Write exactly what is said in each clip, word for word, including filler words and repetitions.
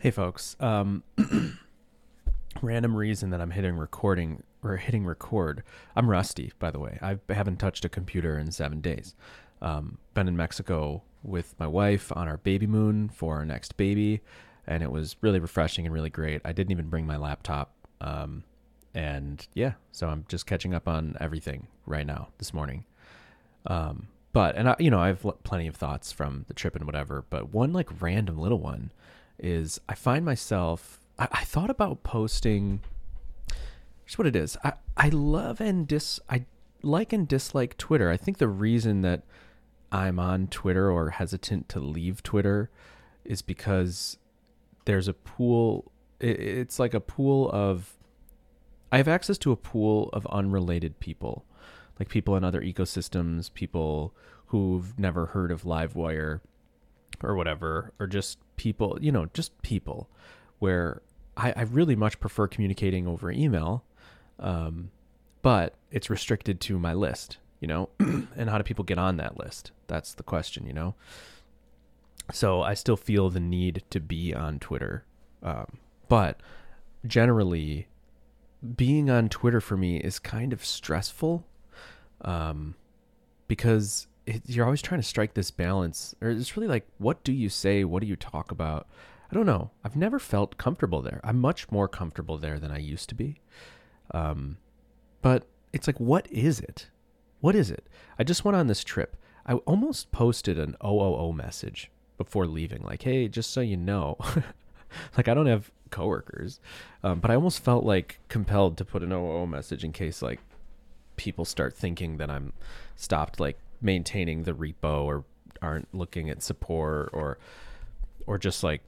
Hey folks, um, random reason that I'm hitting recording or hitting record. I'm rusty, by the way. I haven't touched a computer in seven days. Um, been in Mexico with my wife on our baby moon for our next baby, and it was really refreshing and really great. I didn't even bring my laptop, um, and yeah, so I'm just catching up on everything right now this morning. Um, but and I, you know, I have plenty of thoughts from the trip and whatever. But one like random little one is I find myself, I, I thought about posting, here's what it is. I, I love and dis, I like and dislike Twitter. I think the reason that I'm on Twitter or hesitant to leave Twitter is because there's a pool, it, it's like a pool of, I have access to a pool of unrelated people, like people in other ecosystems, people who've never heard of Livewire or whatever, or just people, you know, just people where I, I really much prefer communicating over email, um, but it's restricted to my list, you know, and how do people get on that list? That's the question, you know? So I still feel the need to be on Twitter. Um, but generally being on Twitter for me is kind of stressful, um, because it, you're always trying to strike this balance, or it's really like, what do you say? What do you talk about? I don't know. I've never felt comfortable there. I'm much more comfortable there than I used to be. Um, but it's like, what is it? What is it? I just went on this trip. I almost posted an O O O message before leaving. Like, hey, just so you know, like I don't have coworkers, um, but I almost felt like compelled to put an O O O message in case like people start thinking that I'm stopped like maintaining the repo or aren't looking at support or or just like,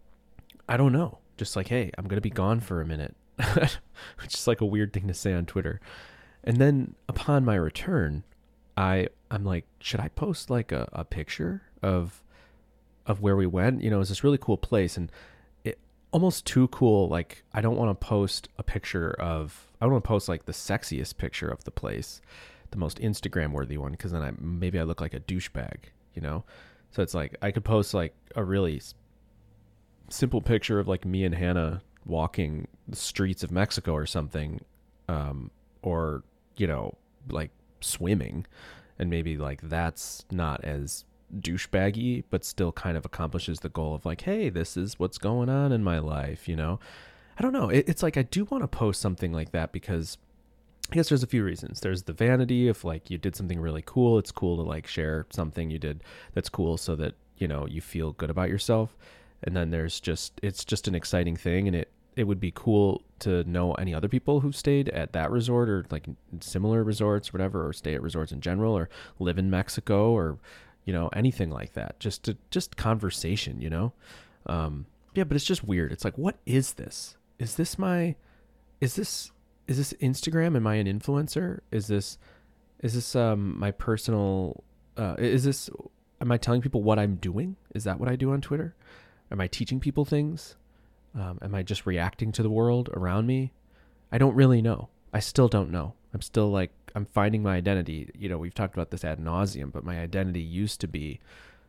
I don't know, just like, hey, I'm gonna be gone for a minute, which is like a weird thing to say on Twitter. And then upon my return, I I'm like, should I post like a, a picture of of where we went? You know, it's this really cool place, and it almost too cool. Like, I don't want to post a picture of I don't want to post like the sexiest picture of the place, the most Instagram worthy one, because then I maybe I look like a douchebag, you know? So it's like I could post like a really s- simple picture of like me and Hannah walking the streets of Mexico or something, um, or, you know, like swimming, and maybe like that's not as douchebaggy, but still kind of accomplishes the goal of like, hey, this is what's going on in my life, you know? I don't know. It, it's like I do want to post something like that because I guess there's a few reasons. There's the vanity of like you did something really cool. It's cool to like share something you did that's cool so that, you know, you feel good about yourself. And then there's just, it's just an exciting thing. And it, it would be cool to know any other people who stayed at that resort or like similar resorts, or whatever, or stay at resorts in general, or live in Mexico, or, you know, anything like that. Just to, just conversation, you know? Um, yeah, but it's just weird. It's like, what is this? Is this my, is this, is this Instagram? Am I an influencer? Is this, is this, um, my personal, uh, is this, am I telling people what I'm doing? Is that what I do on Twitter? Am I teaching people things? Um, am I just reacting to the world around me? I don't really know. I still don't know. I'm still like, I'm finding my identity. You know, we've talked about this ad nauseum, but my identity used to be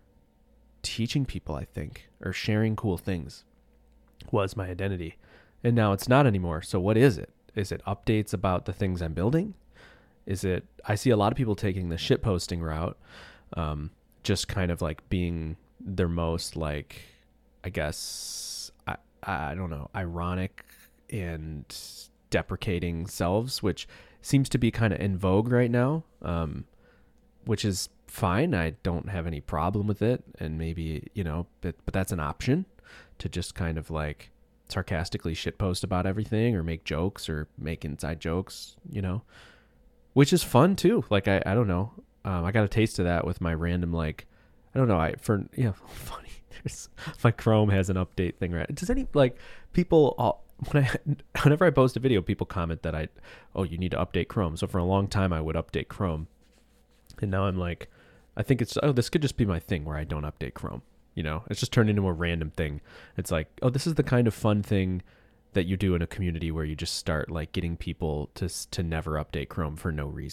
teaching people, I think, or sharing cool things was my identity. And now it's not anymore. So what is it? Is it updates about the things I'm building? Is it, I see a lot of people taking the shit posting route, um, just kind of like being their most like, I guess, I, I don't know, ironic and deprecating selves, which seems to be kind of in vogue right now, um, which is fine. I don't have any problem with it. And maybe, you know, but, but that's an option to just kind of like sarcastically shitpost about everything or make jokes or make inside jokes, you know, which is fun too. Like, I, I don't know. Um, I got a taste of that with my random, like, I don't know. I, for, you know, funny. There's, my Chrome has an update thing, right? Does any, like, people, all, when I, whenever I post a video, people comment that I, oh, you need to update Chrome. So for a long time I would update Chrome. And now I'm like, I think it's, oh, this could just be my thing where I don't update Chrome. You know, it's just turned into a random thing. It's like, oh, this is the kind of fun thing that you do in a community where you just start like getting people to to never update Chrome for no reason,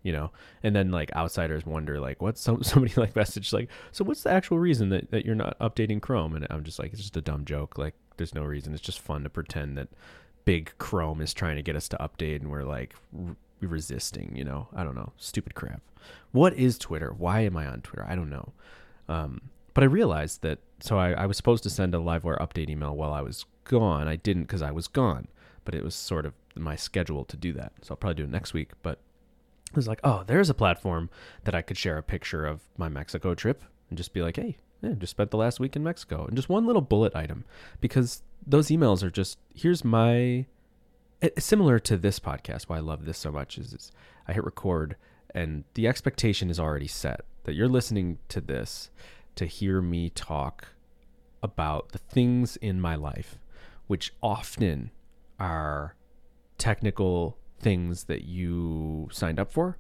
you know? And then like outsiders wonder like, what's some, somebody like message like, so what's the actual reason that, that you're not updating Chrome? And I'm just like, it's just a dumb joke. Like there's no reason. It's just fun to pretend that big Chrome is trying to get us to update and we're like re- resisting, you know? I don't know. Stupid crap. What is Twitter? Why am I on Twitter? I don't know. Um, but I realized that, so I, I was supposed to send a Livewire update email while I was gone. I didn't because I was gone, but it was sort of my schedule to do that. So I'll probably do it next week. But I was like, oh, there's a platform that I could share a picture of my Mexico trip and just be like, hey, yeah, just spent the last week in Mexico. And just one little bullet item, because those emails are just, here's my, it, similar to this podcast, why I love this so much is, is I hit record and the expectation is already set that you're listening to this to hear me talk about the things in my life, which often are technical things that you signed up for.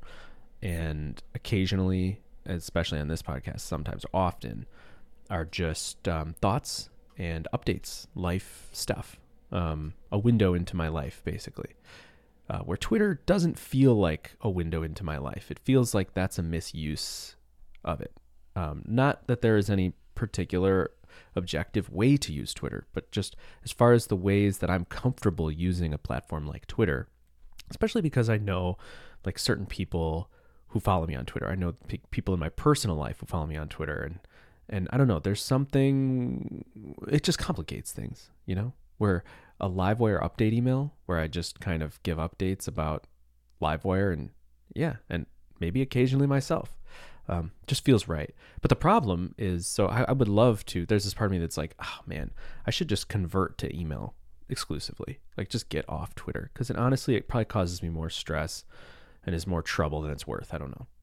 And occasionally, especially on this podcast, sometimes often are just um, thoughts and updates, life stuff, um, a window into my life, basically. Uh, where Twitter doesn't feel like a window into my life. It feels like that's a misuse of it. Um, not that there is any particular objective way to use Twitter, but just as far as the ways that I'm comfortable using a platform like Twitter, especially because I know like certain people who follow me on Twitter. I know p- people in my personal life who follow me on Twitter, and and I don't know, there's something, it just complicates things, you know, where a Livewire update email where I just kind of give updates about Livewire and yeah, and maybe occasionally myself. Um, just feels right. But the problem is, so I, I would love to, there's this part of me that's like, oh man, I should just convert to email exclusively. Like just get off Twitter. Because it honestly, it probably causes me more stress and is more trouble than it's worth. I don't know.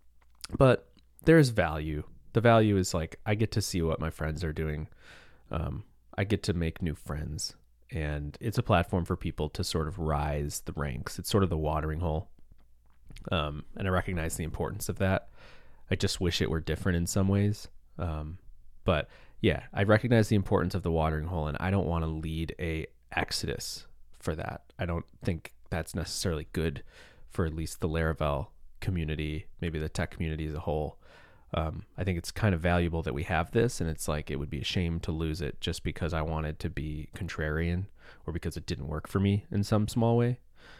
But there's value. The value is like, I get to see what my friends are doing. Um, I get to make new friends. And it's a platform for people to sort of rise the ranks. It's sort of the watering hole. Um, and I recognize the importance of that. I just wish it were different in some ways. Um, but yeah, I recognize the importance of the watering hole, and I don't want to lead a exodus for that. I don't think that's necessarily good for at least the Laravel community, maybe the tech community as a whole. Um, I think it's kind of valuable that we have this, and it's like, it would be a shame to lose it just because I wanted to be contrarian or because it didn't work for me in some small way.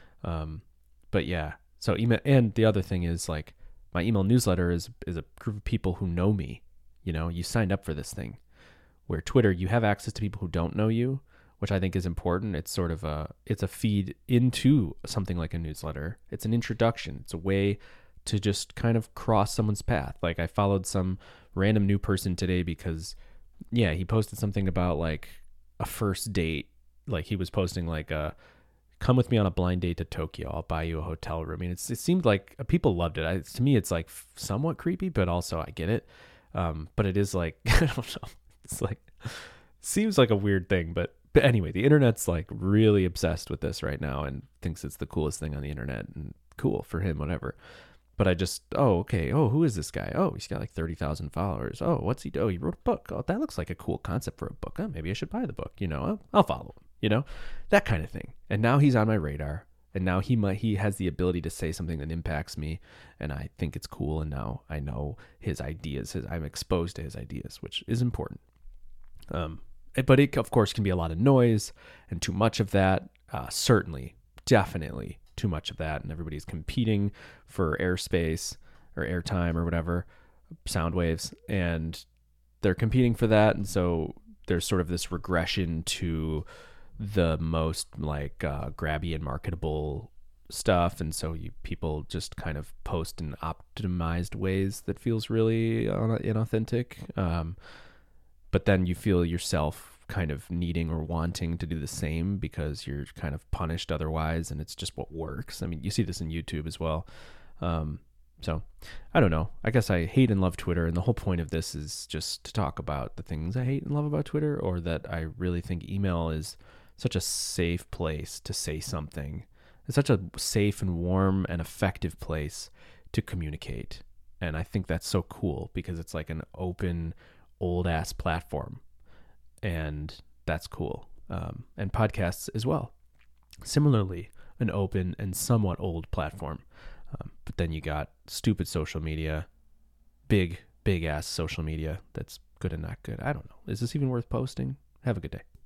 Um, but yeah, so email, and the other thing is like my email newsletter is, is a group of people who know me. You know, you signed up for this thing. Where Twitter, you have access to people who don't know you, which I think is important. It's sort of a, it's a feed into something like a newsletter. It's an introduction. It's a way to just kind of cross someone's path. Like I followed some random new person today because, yeah, he posted something about like a first date. Like he was posting like a, come with me on a blind date to Tokyo. I'll buy you a hotel room. I mean, it's, it seemed like people loved it. I, to me, it's like somewhat creepy, but also I get it. Um, but it is like, I don't know. It's like, seems like a weird thing, but, but anyway, the internet's like really obsessed with this right now and thinks it's the coolest thing on the internet, and cool for him, whatever. But I just, oh, okay. Oh, who is this guy? Oh, he's got like thirty thousand followers. Oh, what's he do? Oh, he wrote a book. Oh, that looks like a cool concept for a book. Oh, maybe I should buy the book. You know, I'll, I'll follow him, you know, that kind of thing. And now he's on my radar. And now he might, he has the ability to say something that impacts me, and I think it's cool. And now I know his ideas. His, I'm exposed to his ideas, which is important. Um, but it of course can be a lot of noise and too much of that. Uh, certainly, definitely too much of that, and everybody's competing for airspace or airtime or whatever, sound waves, and they're competing for that. And so there's sort of this regression to the most like uh, grabby and marketable stuff, and so you people just kind of post in optimized ways that feels really inauthentic. Um, but then you feel yourself kind of needing or wanting to do the same because you're kind of punished otherwise, and it's just what works. I mean, you see this in YouTube as well. Um, so I don't know. I guess I hate and love Twitter, and the whole point of this is just to talk about the things I hate and love about Twitter, or that I really think email is such a safe place to say something. It's such a safe and warm and effective place to communicate. And I think that's so cool because it's like an open, old ass platform. And that's cool. Um, and podcasts as well. Similarly, an open and somewhat old platform. Um, but then you got stupid social media, big, big ass social media that's good and not good. I don't know. Is this even worth posting? Have a good day.